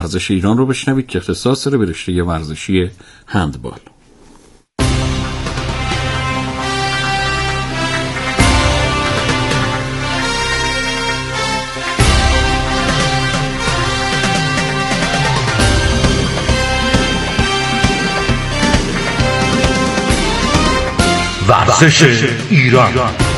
ورزش ایران رو بشنوید که اختصاص داره به رشته ورزشی هندبال. ورزش ایران.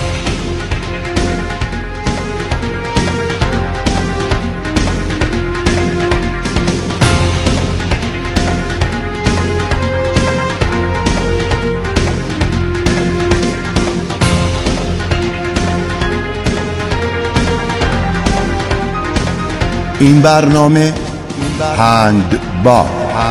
این برنامه هندبال.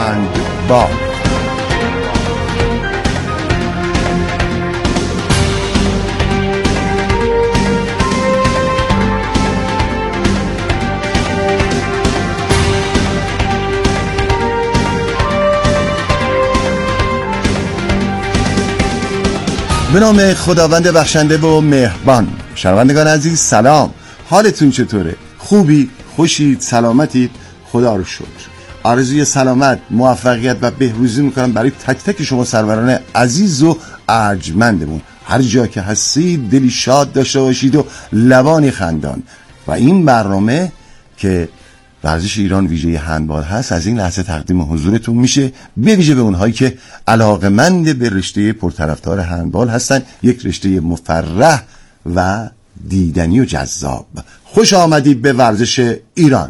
به نام خداوند بخشنده و مهربان. شنوندگان عزیز سلام، حالتون چطوره؟ خوبی؟ خوشید؟ سلامتید؟ خدا رو شکر. آرزوی سلامت، موفقیت و بهروزی میکنم برای تک تک شما سروران عزیز و ارجمندمون. هر جا که هستید دلی شاد داشته باشید و لبانی خندان. و این برنامه که ورزش ایران ویژه هندبال هست از این لحظه تقدیم حضورتون میشه، به ویژه به اونهایی که علاقه‌مند به رشته پرطرفدار هندبال هستن. یک رشته مفرح و دیدنی و جذاب. خوش آمدید به ورزش ایران.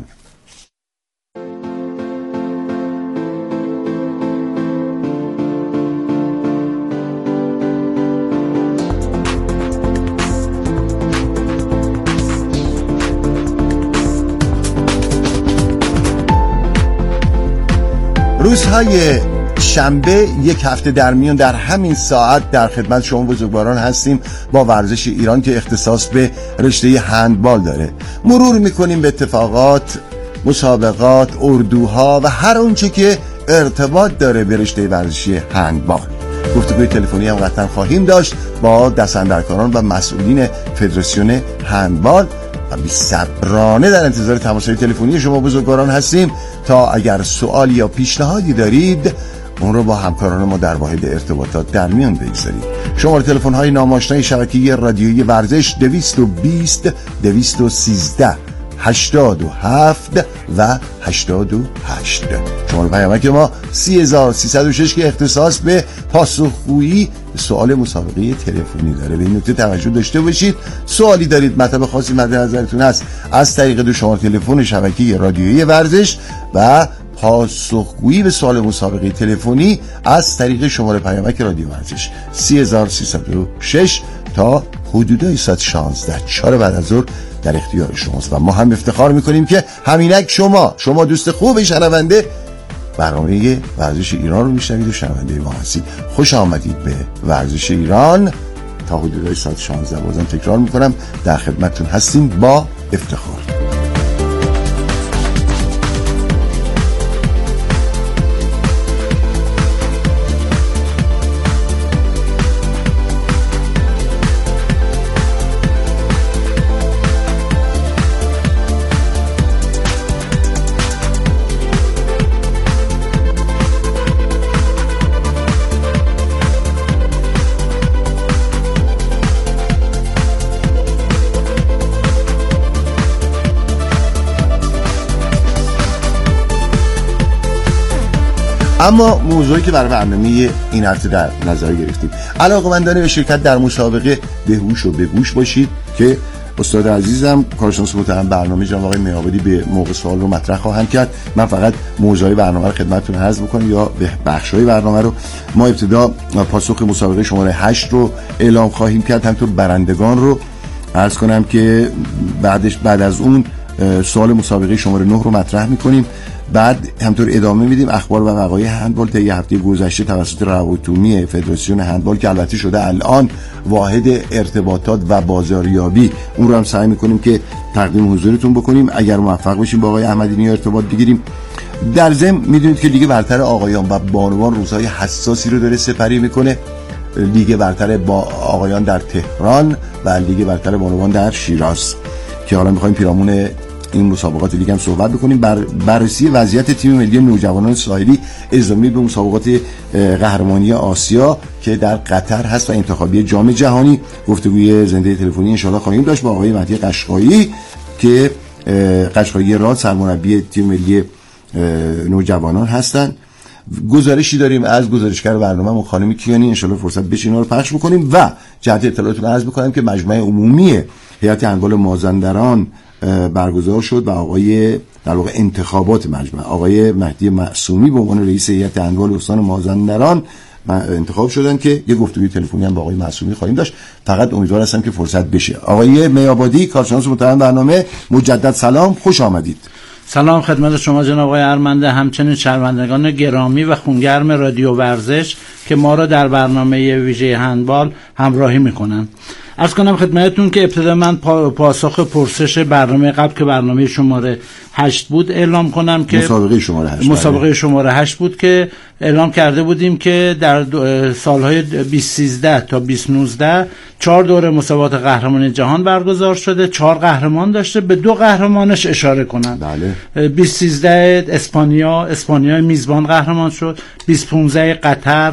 روزهای شنبه یک هفته در میان در همین ساعت در خدمت شما بزرگواران هستیم با ورزش ایران که اختصاص به رشته هندبال داره. مرور میکنیم به اتفاقات، مسابقات، اردوها و هر اونچه که ارتباط داره به رشته ورزشی هندبال. گفتگوی تلفنی هم قطعا خواهیم داشت با دستاندرکاران و مسئولین فدراسیون هندبال و بی‌صبرانه در انتظار تماس‌های تلفنی شما بزرگواران هستیم تا اگر سوالی یا پیشنهادی دارید اون رو با همکاران ما در واحد ارتباطات در میان بگذارید. شماره تلفن های ناماشنای شبکه رادیویی ورزش 220 213 87 و 88. شماره پیامک ما 30306 که اختصاص به پاسخگویی سوال مسابقه تلفنی داره. به این نکته توجه داشته باشید. سوالی دارید، مطلب خاصی مد نظرتون هست، از طریق دو شماره تلفن شبکه رادیویی ورزش و پاسخگویی به سوال مسابقه تلفنی از طریق شماره پیامک رادیو ورزش 30306 تا حدودای ساعت 16 4 بعد از ظهر در اختیار شماست. و ما هم افتخار میکنیم که همینک شما دوست خوب شنونده برنامه ورزش ایران رو میشنوید و شنونده ما هستید. خوش آمدید به ورزش ایران. تا حدودای ساعت 16 بازم تکرار میکنم در خدمتتون هستیم با افتخار. اما موضوعی که برای برنامه این هفته در نظر گرفتیم، علاقه‌مندان به شرکت در مسابقه بهوش و بگوش باشید که استاد عزیزم کارشناس محترم برنامه جناب آقای میعابدی به موقع سوال رو مطرح خواهند کرد. من فقط موضوعی برنامه رو خدمتتون عرض بکنم یا به بخشای برنامه رو. ما ابتدا پاسخ مسابقه شماره 8 رو اعلام خواهیم کرد، همینطور برندگان رو عرض کنم که بعد از اون سوال مسابقه شماره 9 رو مطرح می‌کنیم. بعد همطور ادامه میدیم اخبار و وقایع هندبال طی هفته گذشته توسط روابط عمومی فدراسیون هندبال که البته شده الان واحد ارتباطات و بازاریابی، اون رو هم سعی میکنیم که تقدیم حضورتون بکنیم. اگر موفق بشیم با آقای احمدی ارتباط بگیریم. در ضمن میدونید که لیگ برتر آقایان و بانوان روزهای حساسی رو داره سپری میکنه. لیگ برتر با آقایان در تهران و لیگ برتر بانوان در شیراز که حالا میخوایم پیرامون این مسابقات لیگ هم صحبت بکنیم. بررسی وضعیت تیم ملی نوجوانان ساحلی اضافی به مسابقات قهرمانی آسیا که در قطر هست و انتخابی جام جهانی گفتگوی زنده تلفنی ان شاءالله خواهیم داشت با آقای مهدی قشقایی که قشقایی راد سرمربی تیم ملی نوجوانان هستند. گزارشی داریم از گزارشگر برنامه خانم کیانی، ان شاءالله فرصت بشه اینا رو پخش بکنیم و جهت اطلاعاتتون عرض بکنم که مجمع عمومی هیئت هندبال مازندران برگزار شد و آقای در واقع انتخابات مجمع آقای مهدی معصومی به عنوان رئیس هیئت هندبال استان مازندران انتخاب شدن که یه گفتگوی تلفنی هم با آقای معصومی خواهیم داشت. فقط امیدوار هستم که فرصت بشه. آقای میابادی کارشناس محترم برنامه، مجدد سلام، خوش آمدید. سلام خدمت شما جناب آقای ارمنده، همچنین شنوندگان گرامی و خونگرم رادیو ورزش که ما را در برنامه ویژه هندبال همراهی میکنن. عرض کنم خدمتتون که ابتدا من پاسخ پرسش برنامه قبل که برنامه شماره 8 بود اعلام کنم که مسابقه شماره 8 بود که اعلام کرده بودیم که در سالهای 2013 تا 2019 4 دوره مسابقات قهرمانی جهان برگزار شده، 4 قهرمان داشته. به 2 قهرمانش اشاره کنم. بله. 2013 اسپانیا میزبان قهرمان شد، 2015 قطر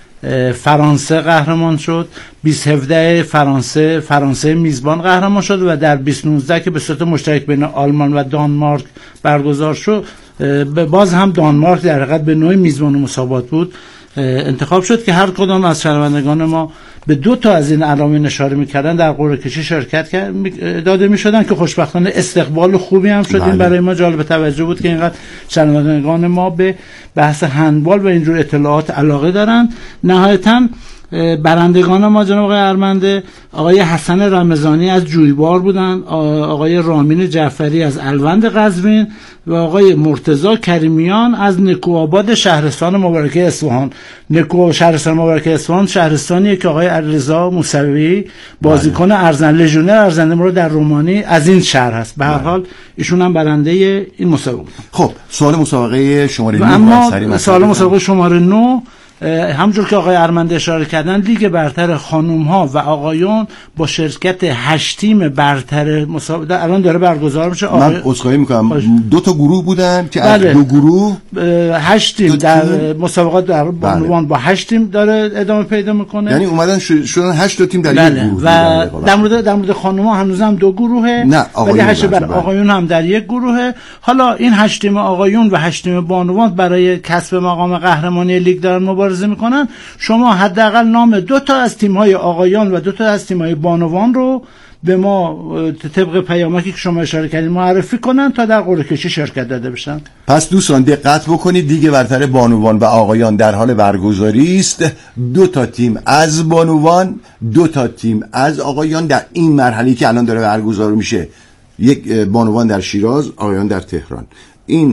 فرانسه قهرمان شد، 2017 فرانسه میزبان قهرمان شد و در 2019 که به صورت مشترک بین آلمان و دانمارک برگزار شد، باز هم دانمارک در حقیقت به نوعی میزبان مسابقات بود انتخاب شد که هر کدام از شنوندگان ما به 2 تا از این عناوین اشاره می‌کردن در قرعه کشی شرکت داده می‌شدن که خوشبختانه استقبال خوبی هم شد. این برای ما جالب توجه بود که اینقدر شنوندگان ما به بحث هندبال و اینجور اطلاعات علاقه دارن. نهایتاً برندگان ما جناب آقای ارمنده آقای حسن رمضانی از جویبار بودن، آقای رامین جعفری از الوند قزوین و آقای مرتضی کریمیان از نکوآباد شهرستان مبارکه اصفهان. شهرستان مبارکه اصفهان شهرستانیه که آقای علیرضا موسوی بازیکن لژیونر ارزنده ما رو در رومانی از این شهر هست. به هر حال ایشون هم برنده این مسابقه. خب سوال مسابقه شماره 9 اما سوال مسابقه شماره 9 همونجور که آقای ارمنده اشاره کردن، لیگ برتر خانوم ها و آقایون با شرکت 8 تیم برتر مسابقه الان داره برگزار میشه. من عذرخواهی میکنم 2 تا گروه بودن که از 2 گروه 8 تیم در مسابقات در بانوان با 8 تیم داره ادامه پیدا میکنه. یعنی اومدن شدن 8 تا تیم در یک گروه. و در مورد خانوم ها هنوزم 2 گروهه، ولی 8 آقایون هم در یک گروهه. حالا این 8 تیم آقایون و 8 تیم بانوان برای کسب مقام قهرمانی لیگ دارن مبارزه میکنن. شما حداقل نام 2 تا از تیم‌های آقایان و 2 تا از تیم‌های بانوان رو به ما طبق پیامکی که شما اشاره کردید معرفی کنن تا در قرعه کشی شرکت داده بشن. پس دوستان دقت بکنید، لیگ برتر بانوان و آقایان در حال برگزاری است. 2 تا تیم از بانوان، 2 تا تیم از آقایان در این مرحله که الان داره برگزار میشه. یک بانوان در شیراز، آقایان در تهران. این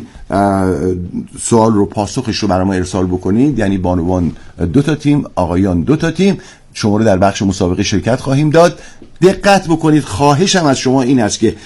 سوال رو پاسخش رو برای ما ارسال بکنید، یعنی بانوان 2 تا تیم، آقایان 2 تا تیم. شما رو در بخش مسابقه شرکت خواهیم داد. دقت بکنید، خواهشم از شما این است که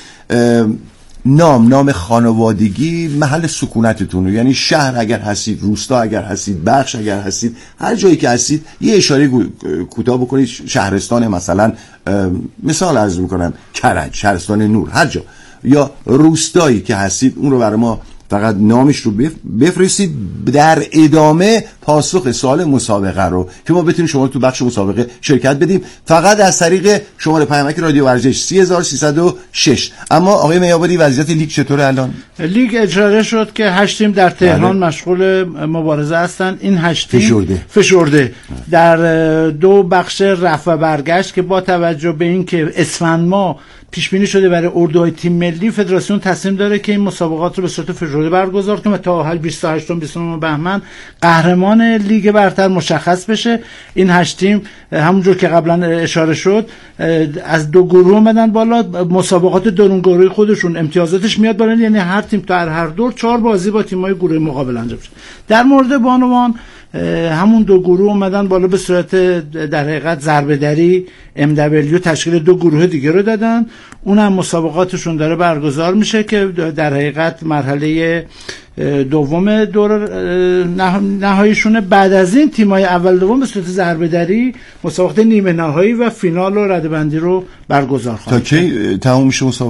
نام خانوادگی محل سکونتتون رو، یعنی شهر اگر هستید، روستا اگر هستید، بخش اگر هستید، هر جایی که هستید یه اشاره کوتاه بکنید. شهرستان مثلا مثال عرض میکنم کرج، شهرستان نور، هر جا یا روستایی که هستید اون رو برای ما فقط نامش رو بفرستید. در ادامه پاسخ سوال مسابقه رو که ما بتونیم شما تو بخش مسابقه شرکت بدیم، فقط از طریق شماره پیامک رادیو ورزش 3306. اما آقای میابادی وضعیت لیگ چطوره الان؟ لیگ اجرا شد که 8 تیم در تهران مشغول مبارزه هستن. این 8 تیم فشرده در 2 بخش رفع و برگشت که با توجه به اینکه اسفند ماه پیش بینی شده برای اردوهای تیم ملی، فدراسیون تصمیم داره که این مسابقات رو به صورت فشرده برگزار کنه تا 28 و 29 بهمن قهرمان لیگ برتر مشخص بشه. این 8 تیم همونجور که قبلا اشاره شد از 2 گروه اومدن بالا. مسابقات درون گروهی خودشون امتیازاتش میاد بالا، یعنی هر تیم در هر دور 4 بازی با تیم‌های گروه مقابل انجام شد. در مورد بانوان همون 2 گروه اومدن بالا به صورت در حقیقت ضربه‌دری MW تشکیل 2 گروه دیگه رو دادن. اونم مسابقاتشون داره برگزار میشه که در حقیقت مرحله دوم دور نهاییشونه. بعد از این تیم‌های اول دوم به صورت ضربه‌دری مسابقات نیمه نهایی و فینال و رده‌بندی رو برگزار خواهند. تا کی تموم میشه مسابقات؟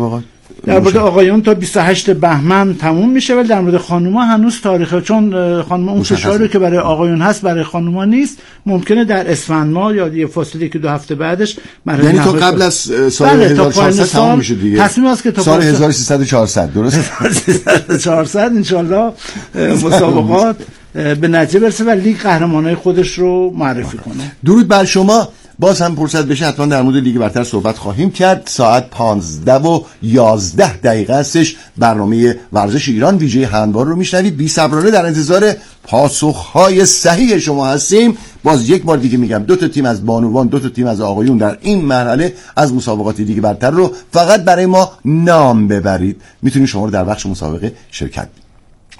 در مورد آقایون تا 28 بهمن تموم میشه، ولی در مورد خانوما هنوز تاریخه، چون خانوما اون فشاری که برای آقایون هست برای خانوما نیست. ممکنه در اسفند ماه یا یه فاصله که 2 هفته بعدش، یعنی تا قبل از سال 1400 تموم میشه دیگه. تصمیم است که تا سال 1300 400 درست 400 ان شاء الله مسابقات به نتیجه برسه و لیگ قهرمانای خودش رو معرفی کنه. درود بر شما. باز هم فرصت بشه حتما در مورد لیگ برتر صحبت خواهیم کرد. ساعت 15:11 هستش. برنامه ورزش ایران ویژه هندبال رو میشنوید. بی‌صبرانه در انتظار پاسخ‌های صحیح شما هستیم. باز یک بار دیگه میگم 2 تا تیم از بانوان، 2 تا تیم از آقایون در این مرحله از مسابقات لیگ برتر رو فقط برای ما نام ببرید. میتونید شما رو در بخش مسابقه شرکت بدید.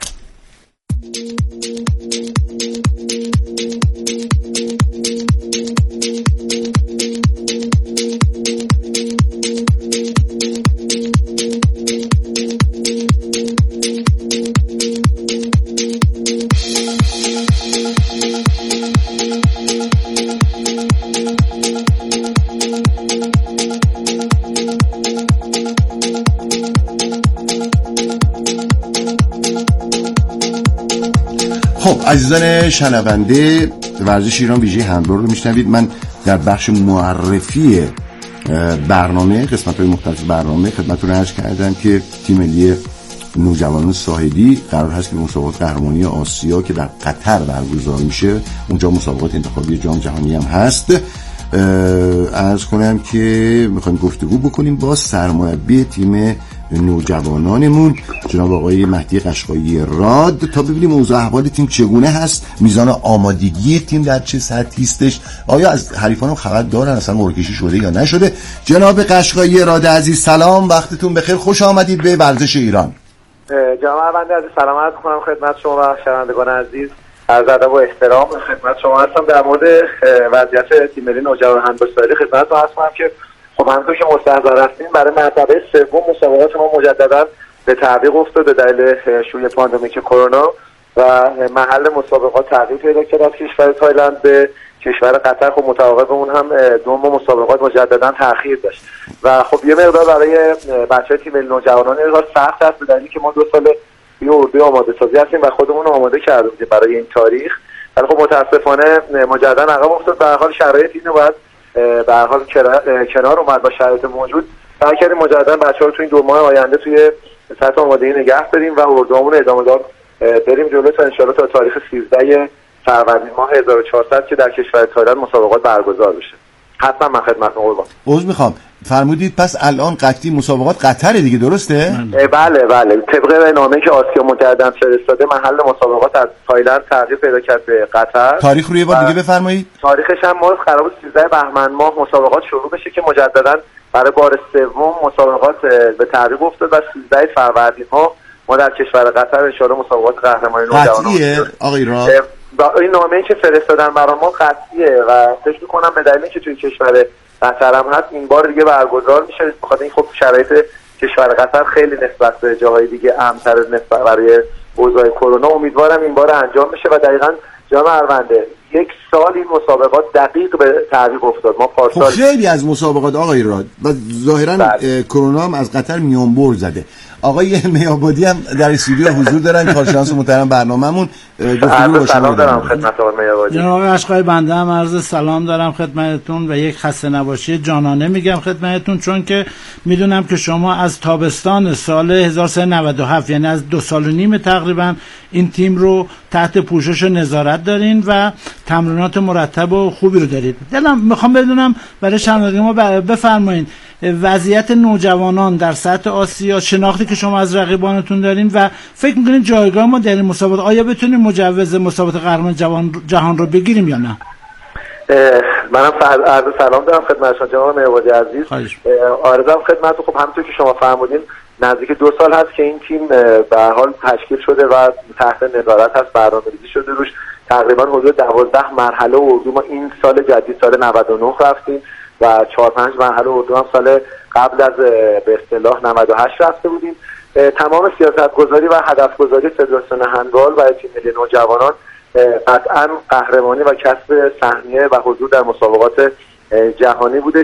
خب عزیزان شنونده، ورزش ایران ویژه هندبال رو میشنوید. من در بخش معرفی برنامه، قسمت‌های مختلف برنامه خدمتتون عرض کردم که تیم ملی نوجوانان ساحلی قرار هست که مسابقات قهرمانی آسیا که در قطر برگزار میشه، اونجا مسابقات انتخابی جام جهانی هم هست، عرض کنم که میخوایم گفتگو بکنیم با سرمربی تیم نوجوانانمون جناب آقای مهدی قشقایی راد تا ببینیم اوضاع احوال تیم چگونه هست، میزان آمادگی تیم در چه سطحی استش، آیا از حریفانم خبر دارن اصلا مرکشی شده یا نشده. جناب قشقایی راد عزیز سلام، وقتتون بخیر، خوش آمدید به ورزش ایران. جناب احمدی عزیز سلام عرض می‌کنم خدمت شما و شنوندگان عزیز. عرض ادب و احترام خدمت شما هستم. در مورد وضعیت تیم ملی نوجوان هندبال ساحلی خدمتتون عرض کنم که خب همونطور که مستحضر هستیم برای مرتبه سوم مسابقات ما مجددا به تعویق افتاد به دلیل شیوع پاندمیک کرونا و محل مسابقات تغییر پیدا کرد از کشور تایلند به کشور قطر. خب متعاقب اون هم دوم مسابقات مجددا تأخیر داشت و خب یه مقدار برای بچه‌های تیم ملی نوجوانان این سخت است به دلیلی که ما 2 سال یه اردوی آماده سازی هستیم و خودمون رو آماده کرده بودیم برای این تاریخ، ولی خب متاسفانه مجددا عقب افتاد. به هر حال شرایط اینو باید به هر حال کنار اومد با شرایط موجود. سعی کردیم مجددا بچه‌ها رو تو این 2 ماه آینده توی سطح آمادگی نگه داریم و اردوامون رو ادامه دار بریم جلو تا ان شاءالله تا تاریخ 13 فروردین ماه 1400 که در کشور تایلند مسابقات برگزار بشه. حتما من خدمتتون قربان. عذر میخوام، فرمودید پس الان قطعی مسابقات قطره دیگه درسته؟ بله طبق نامه‌ای که آسیا مجددا فرستاده محل مسابقات از تایلند تغییر پیدا کرد به قطر. تاریخ رو یه بار دیگه بفرمایید. تاریخش هم ما قرار بود 13 بهمن ماه مسابقات شروع بشه که مجددا برای بار سوم مسابقات به تعویق افتاد و 13 فروردین ما در کشور قطر ان شاءالله مسابقات قهرمانی نوجوانان. قطعیه آقای راد؟ این نامه‌ای که فرستادن برای ما قطعیه و فکر می‌کنم به دلیلی که توی کشور قطر هم هست این بار دیگه برگزار میشه. بخاطر این خب شرایط کشور قطر خیلی نسبت به جاهای دیگه امن‌تر نسبت برای اوضاع کرونا. امیدوارم این بار انجام بشه و دقیقاً جناب ارونده 1 سال این مسابقات دقیق به تعویق افتاد. ما پارسال خیلی از مسابقات آقای راد و ظاهراً کرونا هم از قطر میانبر زده. آقای میابادی هم در استودیو حضور دارن، کارشناس محترم برنامه‌مون. گفتگو سلام دارم خدمت آقای میابادی. جناب قشقایی بنده هم عرض سلام دارم خدمتتون و یک خسته نباشی جانانه میگم خدمتتون، چون که میدونم که شما از تابستان سال 1397 یعنی از 2 سال و نیم تقریبا این تیم رو تحت پوشش و نظارت دارین و تمرینات مرتب و خوبی رو دارید. دلم میخوام بدونم برای شنوندگان ما بفرمایید وضعیت نوجوانان در سطح آسیا، شناختی که شما از رقیبانتون دارین و فکر میکنین جایگاه ما در این مسابقات، آیا بتونیم مجوز مسابقات قهرمان جهان رو بگیریم یا نه؟ منم عرض سلام دارم خدمت شما جناب میابادی عزیز. عرضم خدمتتون خب همونطور که شما فرمودین نزدیک 2 سال هست که این تیم به هر حال تشکیل شده و تحت نظارت هست، برنامه‌ریزی شده روش. تقریبا حدود 12 مرحله اردو ما این سال جدید سال 99 رفتیم و 4-5 مرحله اردو هم سال قبل از به اصطلاح 98 رفته بودیم. تمام سیاست‌گذاری و هدف‌گذاری فدراسیون هندبال و تیم ملی نوجوانان قطعاً قهرمانی و کسب سهمیه و حضور در مسابقات جهانی بودش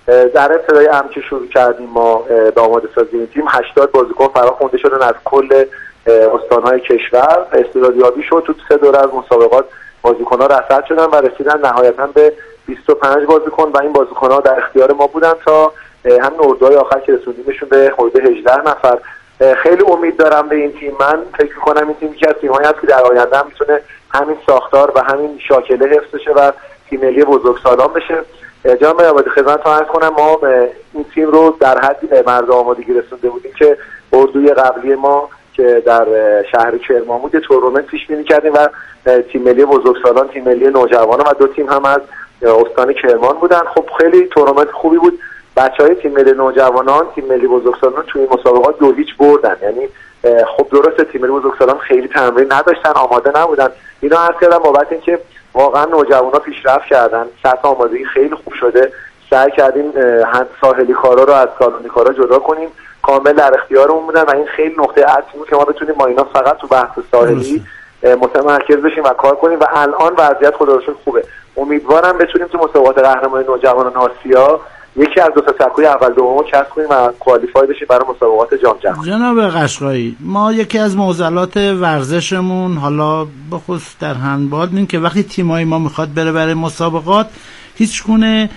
در ابتدای امر که شروع کردیم ما به آماده سازی این تیم 80 بازیکن فراخوانده شدن از کل استان‌های کشور، استعدادیابی شد. تو 3 دوره از مسابقات بازیکن‌ها رصد شدن و رسیدن نهایتاً به 25 بازیکن و این بازیکن‌ها در اختیار ما بودن تا همین اردوهای آخر که رسوندیمشون به حدود 18 نفر. خیلی امید دارم به این تیم. من فکر می‌کنم این تیم یکی از تیم‌هایی است که در آینده هم می‌تونه همین ساختار و همین شاکله حفظ بشه و تیم ملی بزرگسالان بشه. جناب آبادی خدمتتون عرض کنم ما این تیم رو در حدی به مرز آمادگی رسونده بودیم که اردوی قبلی ما که در شهر کرمان بود تورنمنت پیش بینی کردیم و تیم ملی بزرگسالان، تیم ملی نوجوانان و 2 تیم هم از استان کرمان بودن. خب خیلی تورنمنت خوبی بود. بچهای تیم ملی نوجوانان، تیم ملی بزرگسالان توی این مسابقات 2-0 بردن. یعنی خب درسته تیم ملی بزرگسالان خیلی تمرین نداشتن، آماده نبودن. اینا عرض کردم بابت اینکه واقعا نوجوانا پیشرفت کردن، سطح آمادگی خیلی خوب شده. سعی کردیم ساحلی کارا رو از سالونی کارا جدا کنیم، کامل در اختیارمون بودن و این خیلی نقطه عطفی بود که ما بتونیم ما اینا فقط تو بحث ساحلی متمرکز بشیم و کار کنیم و الان وضعیت خدا رو شکر خوبه. امیدوارم بتونیم تو مسابقات قهرمانی نوجوانان آسیا یکی از 2 تا سکوی اول دوم رو کسب کنیم و کوالیفای بشیم برای مسابقات جام جهانی. جناب قشقایی، ما یکی از معضلات ورزشمون حالا به خصوص در هندبال این که وقتی تیمای ما میخواد بره برای مسابقات هیچ گونه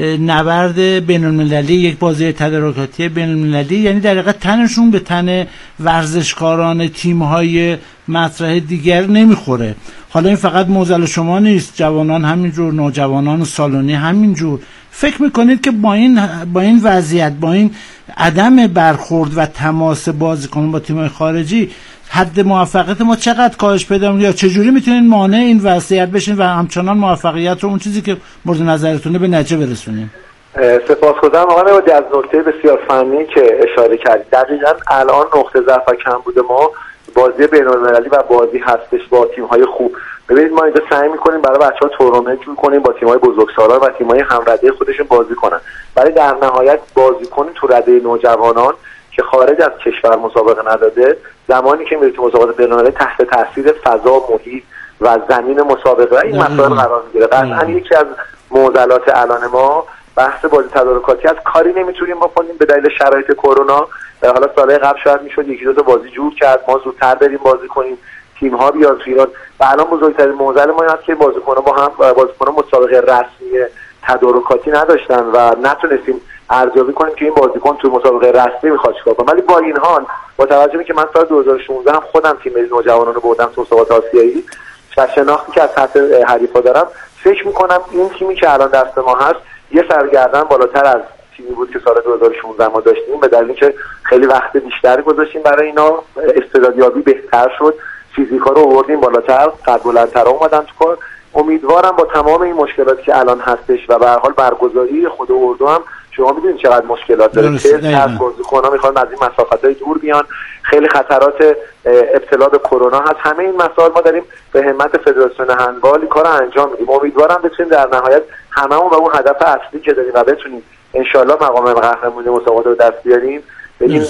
نبرد بین‌المللی، یک بازی تدارکاتی بین‌المللی، یعنی در حقیقت تنشون به تن ورزشکاران تیم‌های مطرح دیگر نمیخوره. حالا این فقط معضل شما نیست، جوانان همینجور، نوجوانان سالونی همینجور. فکر میکنید که با این وضعیت، با این عدم برخورد و تماس بازیکنان با تیم‌های خارجی حد موفقیت ما چقدر کاهش پیدا می‌کنه یا چجوری میتونین مانع این وضعیت بشین و همچنان موفقیت رو اون چیزی که مورد نظرتونه به نتیجه برسونیم؟ سپاسگزارم آقای نوادی از نکته بسیار فنی که اشاره کردید. دقیقاً الان نقطه ضعف و کمبود ما بازی بین‌المللی و بازی هستش با تیم‌های خوب. ببینید ما اینجا سعی می‌کنیم برای بچه‌ها تورنمنت می‌کنیم با تیم‌های بزرگسالان و تیم‌های همرده خودشون بازی کنن. ولی در نهایت بازیکن تو رده نوجوانان که خارج از کشور مسابقه نداده، زمانی که میره تو مسابقات بین‌المللی تحت تاثیر فضا، محیط و زمین مسابقه این مسائل قرار می‌گیره. قطعاً یکی از معضلات الان ما بحث بازی تدارکاتی از کاری نمیتونیم بکنیم به دلیل شرایط کرونا. حالا سالهای قبل شاید میشد 1-2 تا بازی جور کرد، ما زودتر بریم بازی کنیم، تیم‌ها بیان تو ایران. و الان بزرگترین معضل ما این است که بازیکن‌ها مسابقه رسمی تدارکاتی نداشتن و نتونستیم ارزیابی کنیم که این بازیکن تو مسابقه رسمی میخواد چیکار کنه. ولی با این حال با توجه به که من سال 2016 هم خودم تیم ملی نوجوانان رو بردم تو مسابقات آسیایی و شناختی که از سطح حریفا دارم، فکر می‌کنم این تیمی که الان دست ما هست یه سرگردن بالاتر از تیمی بود که سال 2016 ما داشتیم، به دلیل اینکه خیلی وقت بیشتری گذاشتیم برای اینا، استعدادیابی بهتر شد، فیزیکا رو آوردیم بالاتر، قد بلندتر اومدن تو کار. امیدوارم با تمام این مشکلاتی که الان هستش و به هر حال برگزاری خود اردو هم شما میدونید چقدر مشکلات داره، تست بازیکن‌ها میخوان از این مسافت‌های دور بیان، خیلی خطرات ابتلا به کرونا هست. همه این مسائل ما داریم به همت فدراسیون هندبال کار انجام میدیم. امیدوارم بتونیم در نهایت هممون به اون هدف اصلی که داریم و بتونیم انشالله مقام قهرمانی مسابقات رو دست بیاریم، این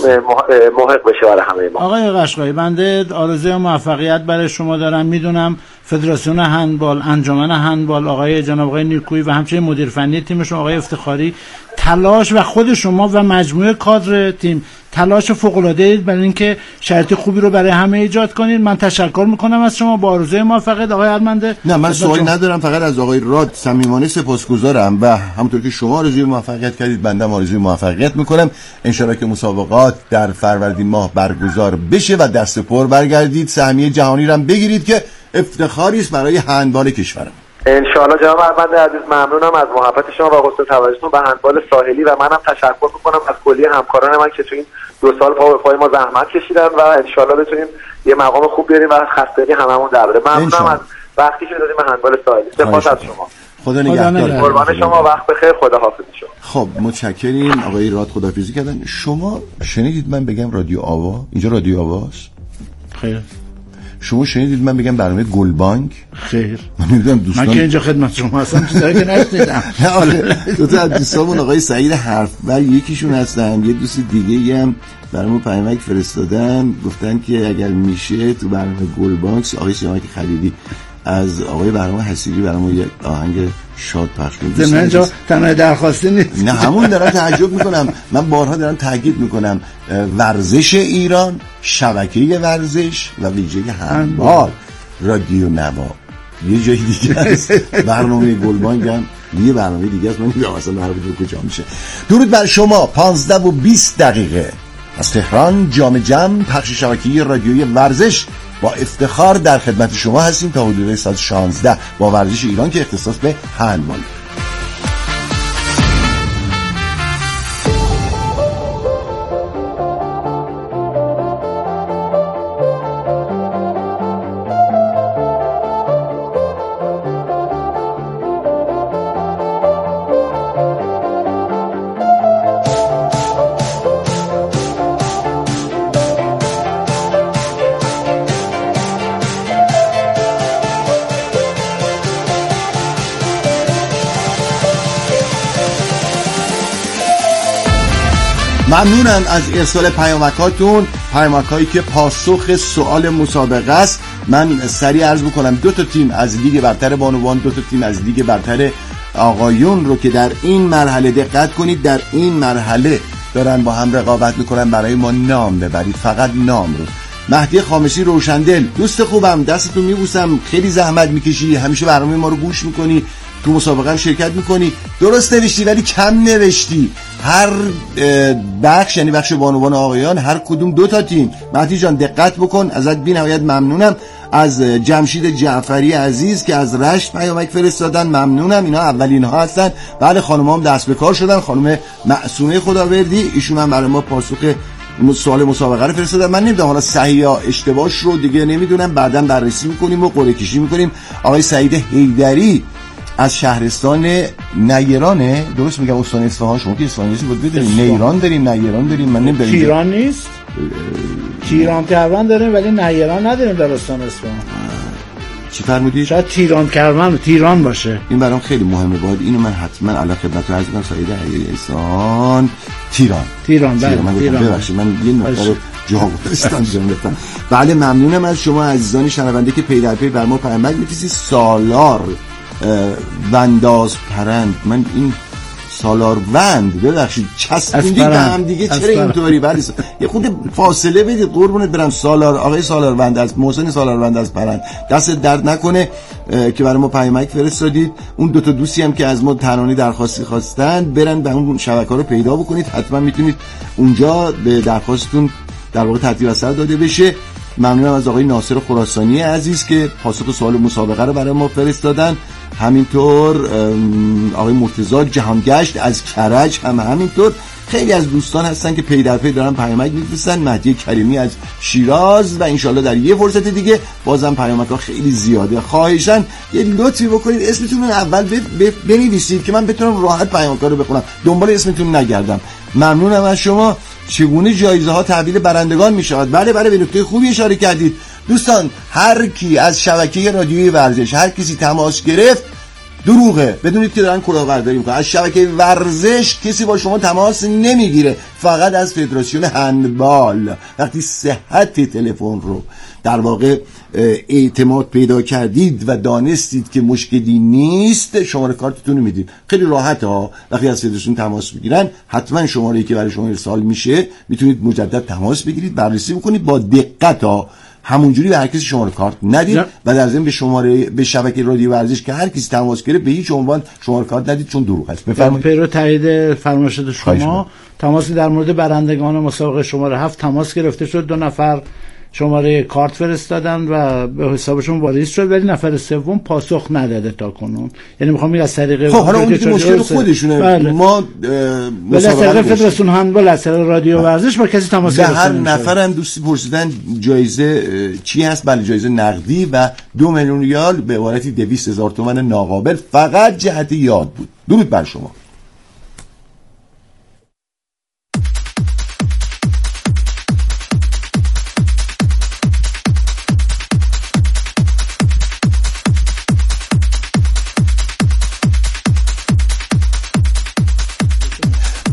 محق بشه برای همه ما. آقای قشقایی، بنده آرزوی موفقیت برای شما دارم. میدونم فدراسیون هندبال، انجمن هندبال، جناب آقای نیکویی و همچنین مدیر فنی تیمشون آقای افتخاری تلاش و خود شما و مجموعه کادر تیم تلاش فوق‌العاده‌ای برای اینکه شرایط خوبی رو برای همه ایجاد کنید. من تشکر میکنم از شما، با آرزوی موفقیت. آقای ارمنده؟ نه من سوالی ندارم، فقط از آقای راد صمیمانه سپاسگزارم و همونطور که شما آرزوی موفقیت کردید بنده هم آرزوی موفقیت میکنم. انشالله که مسابقات در فروردین ماه برگزار بشه و دست پر برگردید، سهمیه جهانی رو هم بگیرید که افتخاری است برای هندبال کشورم. انشاءالله. جناب ارمنده عزیز ممنونم از محبت شما و حسن توجهتون به هندبال ساحلی و منم تشکر میکنم از کلی همکاران من که تو این 2 سال پای ما زحمت کشیدن و انشاءالله بتونیم یه مقام خوب بیاریم و خستگی هممون در بره. ممنونم از وقتی که دادیم به هندبال ساحلی. سپاس از شما. خدا نگهدار. قربان شما، وقت بخیر، خدا حافظ شما. خب متشکریم. آقای راد خداحافظی کردن. شما شنیدید من بگم رادیو آوا؟ اینجا رادیو آواست؟ خیر. شما شنیدید من بگم برنامه گلبانک؟ خیر. من دوستان من که اینجا خدمت شما هستم چیزایی که نشنیدم. دو تا از دوستامون آقای سعید حرفور یکیشون هستن، یه دوست دیگه هم برامون پیامک فرستادن گفتن که اگر میشه تو برنامه گلبانک آقای سیامک خلیلی از آقای بهرام حسیری برامون یه آهنگ شاد پخش کنید. اینجا تنها درخواستی نیست، نه همون دارم تعجب میکنم، من بارها دارم تاکید میکنم ورزش ایران، شبکه ورزش و ویژه هندبال، رادیو نوا یه جای دیگه است، برنامه گلبانگ هم یه برنامه دیگه است، من نمیدونم اصلا برنامه کجا میشه. درود بر شما. 15:20 از تهران جام جم پخش شبکه‌ای رادیویی ورزش با افتخار در خدمت شما هستیم تا حدود ساعت 16 با ورزش ایران که اختصاص به هندبال. ممنونم از ارسال پیامکاتون، پیامکایی که پاسخ سوال مسابقه است. من سریع عرض بکنم 2 تیم از لیگ برتر بانوان، 2 تیم از لیگ برتر آقایون رو که در این مرحله دقت کنید، در این مرحله دارن با هم رقابت میکنن برای ما نام ببرید، فقط نام رو. مهدی خامسی روشندل، دوست خوبم، دستتون میبوسم، خیلی زحمت میکشی، همیشه برنامه ما رو گوش میکنی، تو مسابقه شرکت میکنی، درست نوشتی ولی کم نوشتی. هر بخش، یعنی بخش بانوان آقایان، هر کدوم 2 تیم. مهدی جان دقت بکن، ازت بی‌نهایت ممنونم. از جمشید جعفری عزیز که از رشت پیامک فرستادن ممنونم، اینا اولین ها هستن. بله خانمام دست به کار شدن. خانم معصومه خداوردی، ایشون هم برای ما پاسخ سوال مسابقه رو فرستادن. من نمیدونم حالا صحیح یا اشتباهش رو دیگه نمیدونم، بعداً بررسی میکنیم و قرعه کشی میکنیم. آقای سعید حیدری از شهرستان نیرانه، درست میگم استان اصفهان؟ شما که اصفهانیسی بود بدونید، نیران داریم، نیران داریم، من نمیدونم کیران نیست، کیران کرمان داریم ولی نیران نداریم در استان اصفهان. چی فرمودید؟ شاید تیران کرمان تیران باشه. این برام خیلی مهمه، باید اینو من حتما علاوه خدمتتون عرض کنم. سعید احسان تیران بله، ببخشید من یه نکته رو جا گذاشتم. بله ممنونم از شما عزیزان شنونده که پی در پی بر ما پیامک می‌فرستید. سالار ونداز پرند، من این سالار وند ببخشید چسبوندید به هم دیگه، چرا اینطوری؟ ولی یه خود فاصله بدید قربونت برم. سالار، آقای سالار وند از محسن سالار وند از پرند، دست درد نکنه که برای ما پیامک فرستادید. اون 2 دوستی هم که از ما تنانی درخواستی خواستن، برن به اون شبکه‌ها رو پیدا بکنید، حتما میتونید اونجا به درخواستتون در واقع ترتیب اثر داده بشه. ممنونم از آقای ناصر خراسانی عزیز که پاسخ سوال مسابقه رو برای ما فرستادن. همینطور آقای مرتضی جهانگشت از کرج هم همینطور. خیلی از دوستان هستن که پی در پی دارن پیامک می‌فرستن. مهدی کریمی از شیراز و انشالله در یه فرصت دیگه بازم پیامک‌ها خیلی زیاده. خواهشاً یه لطفی بکنید اسمتون رو اول بنویسید که من بتونم راحت پیامک‌ها رو بخونم، دنبال اسمتون نگردم. ممنونم از شما. چگونه جایزه ها تحویل برندگان می شود؟ بله به نکته خوبی اشاره کردید دوستان. هر کی از شبکه رادیویی ورزش، هر کسی تماس گرفت، دروغه، بدونید که دارن کلاهبرداری میکنن. از شبکه ورزش کسی با شما تماس نمیگیره، فقط از فدراسیون هندبال. وقتی صحت تلفن رو در واقع اعتماد پیدا کردید و دانستید که مشکلی نیست، شماره کارتتون رو میدید. خیلی راحته ها. وقتی از فدراسیون تماس میگیرن، حتما شماره‌ای که برای شما ارسال میشه میتونید مجدد تماس بگیرید، بررسی بکنید با دقت ها. همونجوری به هر کسی شماره کارت ندید و در ضمن به شماره به شبکه رادیو ورزش که هر کسی تماس گرفت به هیچ عنوان شماره کارت ندید، چون دروغ است. بفرمایید. پیرو تایید فرمایشات شما. تماسی در مورد برندگان مسابقه شماره 7 تماس گرفته شد. 2 نفر شماره کارت فرستادن و به حسابشون واریز شد، ولی نفر سوم پاسخ نداده تا کنون. یعنی میخوام از طریق خب حالا اون که مشکل خودشونه. بله. ما مسابقه فدراسیون هندبال از طریق رادیو ورزش با کسی تماس گرفتن. هر نفر هم دوستی پرسیدن جایزه چی هست. بله جایزه نقدی و 2 میلیون ریال به عبارتی 200,000 تومان ناقابل، فقط جهت یاد بود. درود بر شما. .25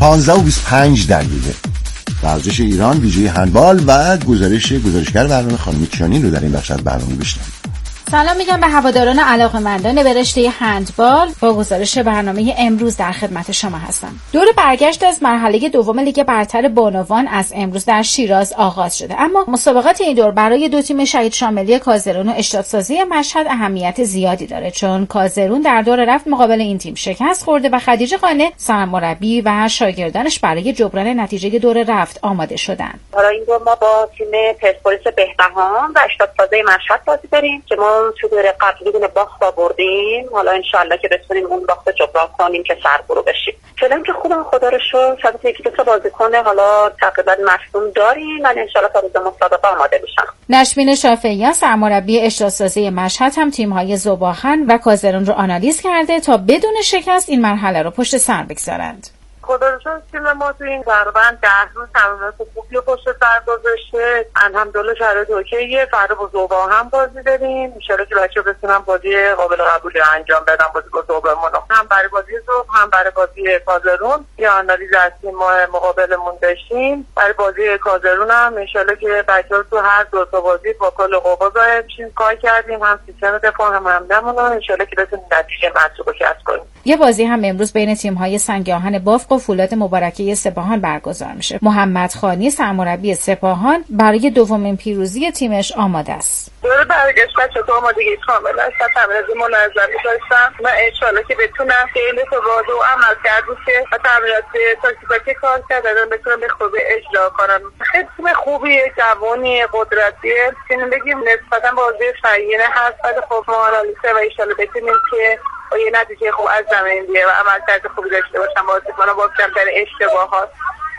ورزش ایران ویژه هندبال و گزارشگر برنامه خانم کیانی رو در این بخش از برنامه بشنوید. سلام میگم به هواداران علاقه‌مندان به رشته هندبال. با گزارش برنامه امروز در خدمت شما هستم. دور برگشت از مرحله دوم لیگ برتر بانوان از امروز در شیراز آغاز شده، اما مسابقات این دور برای دو تیم شهید شاملی کازرون و اشتادسازی مشهد اهمیت زیادی داره، چون کازرون در دور رفت مقابل این تیم شکست خورده و خدیجه قانع سرمربی و شاگردانش برای جبران نتیجه دور رفت آماده شدند. حالا این دور ما با تیم پرسپولیس بهبهان و اشتادسازی مشهد بازی داریم که ما تو دوره قبلی بدون باخت بردیم. حالا انشالله که بتونیم اون باخت جبران کنیم که سربرو بشیم. فعلا که خوبم خدا رو شکر. شاید یکی دو تا بازیکن حالا تقریبا مصدوم داریم ولی انشالله تا روز مسابقه آماده میشن. نشمین شافعیان سرمربی اشتادسازی مشهد هم تیم‌های ذوباهن و کازرون رو آنالیز کرده تا بدون شکست این مرحله رو پشت سر بگذارند. خدا رو شکر تیم ما تو این تقریبا 10 روز تمرینات خوبی رو پشت سر گذاشته. الحمدلله شرایط اوکیه. فردا با ذوباهن بازی داریم. ان شاءالله که بچه‌ها بتونن بازی قابل قبولی انجام بدن. بازی با ذوباهن هم برای بازی ذوب هم برای بازی کازرون یه آنالیز از تیم مقابلمون داشتیم. برای بازی کازرون هم ان شاءالله که بچه‌ها تو هر دو تا بازی با کل قوا ظاهر بشیم. کار کردیم هم سیستم دفاع هم حمله‌مون ان شاءالله که بتونیم نتیجه مطلوب رو کسب کنیم. یه بازی هم امروز بین تیم‌های سنگ آهن بافق و فولاد مبارکه سپاهان برگزار میشه. محمد خانی سرمربی سپاهان برای دومین پیروزی تیمش آماده است. دوره برگشت بچه تو آمادگی کامل است. تمرینات منظمی داشتم و انشالله که بتونم خیلی تواضع و عمل کرد که تمرینات تاکتیکی کار کردن بتونم به خوبی اجرا کنم. خیلی تیم خوبیه، جوانی، قدرتیه. یعنی بگیم نسبتا بازی سنگین هست ولی خب ما آنالیزه و انشالله بتونیم که با یه نتیجه خوب از زمین بیه و عملکرد خوبی داشته باشم بازیکن‌ها با کمتر اشتباهات.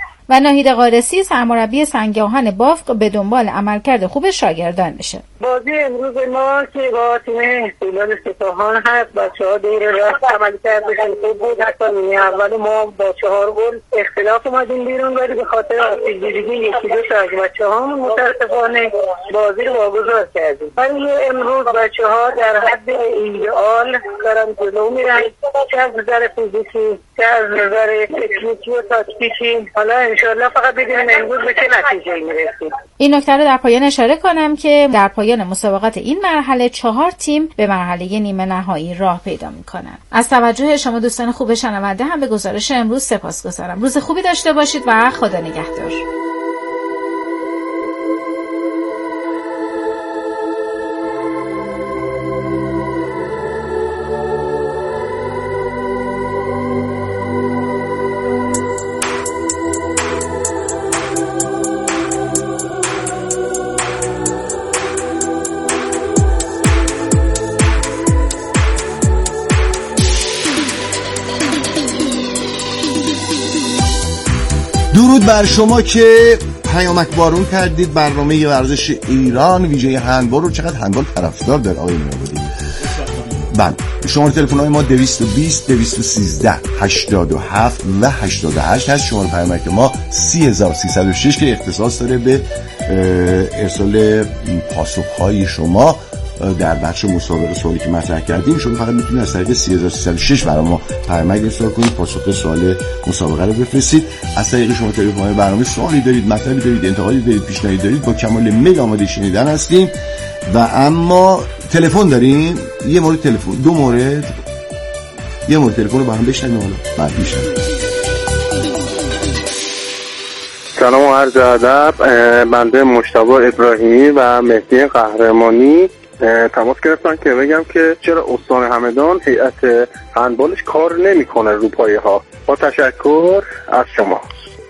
و ناهید قارسی سرمربی سنگ آهن بافق به دنبال عملکرد خوب شاگردان میشه. بازی امروز ما که با تیم فولاد سپاهان هست، بچه‌ها دور رفت عملکردشون خوب بود. حتی نیمه اول ما با 4 گل اختلاف اومدیم بیرون ولی به خاطر آسیب‌دیدگی یکی دو تا از بچه‌هامون متأسفانه بازی رو واگذار کردیم. ولی امروز بچه‌ها در حد ایدئال دارن جلو میرن، چه از نظر فیزیکی چه از نظر تکنیکی و تاکتیکی. حالا انشالله فقط ببینیم امروز به چه نتیجه‌ای میرسیم. این نکته رو در پایان اشاره کنم که در پایان مسابقات این مرحله 4 تیم به مرحله نیمه نهایی راه پیدا میکنن. از توجه شما دوستان خوب شنونده هم به گزارش امروز سپاسگزارم. روز خوبی داشته باشید و خدا نگهدار. درود بر شما که پیامک بارون کردید برنامه ورزش ایران ویژه هندبال رو. چقدر هندبال طرفدار داره آقای نوابادی. بله شماره تلفن های ما 220 213 87 و 88 هست. شماره پیامک ما 30306 که اختصاص داره به ارسال پاسخ های شما در بخش مسابقه سوالی که مطرح کردیم. شما فقط میتونید از طریق 30306 برای ما پیامک ارسال کنید، پاسخ سوال مسابقه رو بفرستید. از طریق شما تلفن برنامه سوالی دارید، مطلبی دارید، انتقادی دارید، پیشنهادی دارید، با کمال میل آماده شنیدن هستیم. و اما تلفن داریم، یه مورد تلفن، دو مورد، یه مورد تلفن رو با هم بشنویم. حالا بعد میشنویم. سلام و عرض ادب. بنده مجتبی ابراهیمی و مهدی قهرمانی تماس گرفتن که بگم که چرا استان همدان هیئت هندبالش کار نمیکنه رو پایه ها. با تشکر از شما.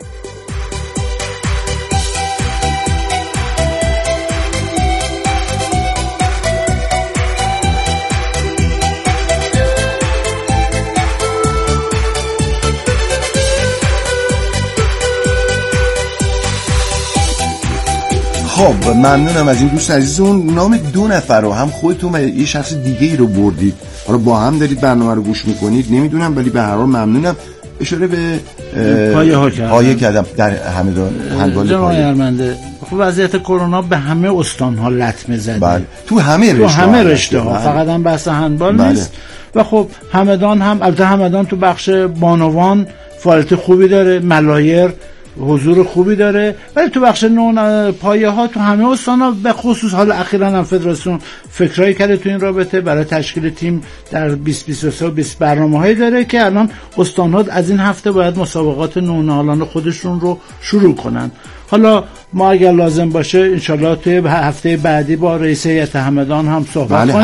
خب ممنونم از این دوست عزیزون. نام 2 نفر رو هم خودتون و یه شخص دیگه ای رو بردید، حالا با هم دارید برنامه رو گوش میکنید نمیدونم، ولی به هر حال ممنونم. اشاره به پایه کردم در همدان هندبال پایه. خب وضعیت کرونا به همه استان‌ها لطمه زده. بله. تو همه رشته ها فقط هم بحث هندبال نیست. و خب همدان هم، البته همدان تو بخش بانوان فعالیت خوبی داره. ملایر حضور خوبی داره، ولی تو بخش پایه ها تو همه استان‌ها به خصوص حال اخیراً هم فدراسیون فکرایی کرده تو این رابطه برای تشکیل تیم در 2023 و 20 برنامه‌هایی داره که الان استان‌ها از این هفته باید مسابقات نونهالان خودشون رو شروع کنن. حالا ما اگر لازم باشه انشالله توی هفته بعدی با رئیس هیئت همدان هم صحبت کنیم.